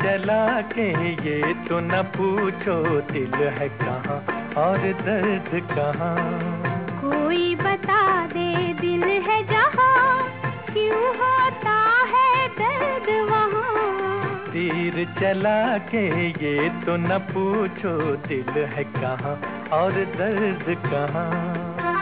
चला के ये तो न पूछो दिल है कहाँ और दर्द कहाँ। कोई बता दे दिल है जहाँ, क्यों होता है दर्द वहाँ। तीर चला के ये तो न पूछो दिल है कहाँ और दर्द कहाँ।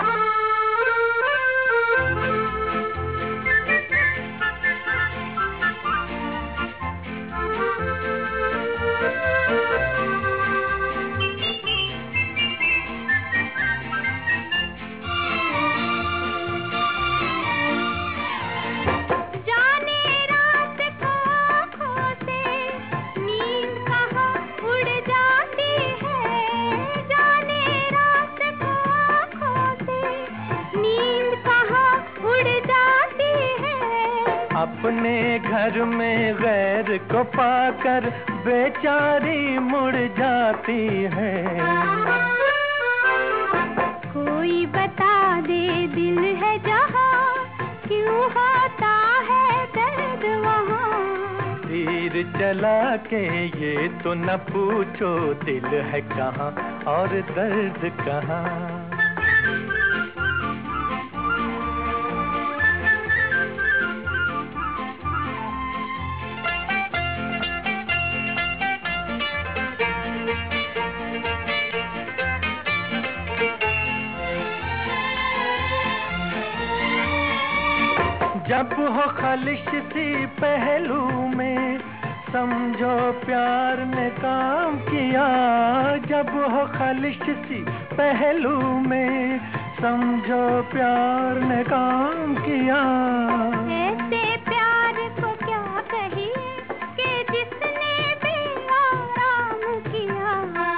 अपने घर में गैर को पाकर बेचारी मुड़ जाती है। कोई बता दे दिल है जहाँ, क्यों होता है दर्द वहाँ। तीर चला के ये तो न पूछो दिल है कहाँ और दर्द कहाँ। जब हो खलिश सी पहलू में समझो प्यार ने काम किया। जब हो खलिश सी पहलू में समझो प्यार ने काम किया। ऐसे प्यार को क्या कहिए कि जिसने भी आराम किया।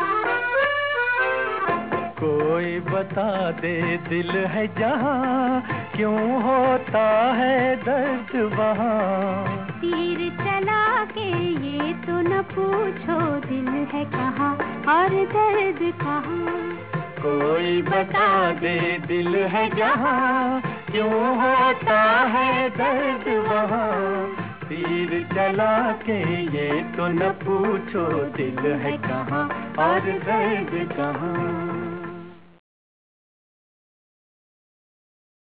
कोई बता दे दिल है जहाँ, क्यों होता है दर्द वहाँ। तीर चला के ये तो न पूछो दिल है कहाँ और दर्द कहाँ। कोई बता दे दिल है जहाँ, क्यों होता है दर्द वहाँ। तीर चला के ये तो न पूछो दिल है कहाँ और दर्द कहाँ।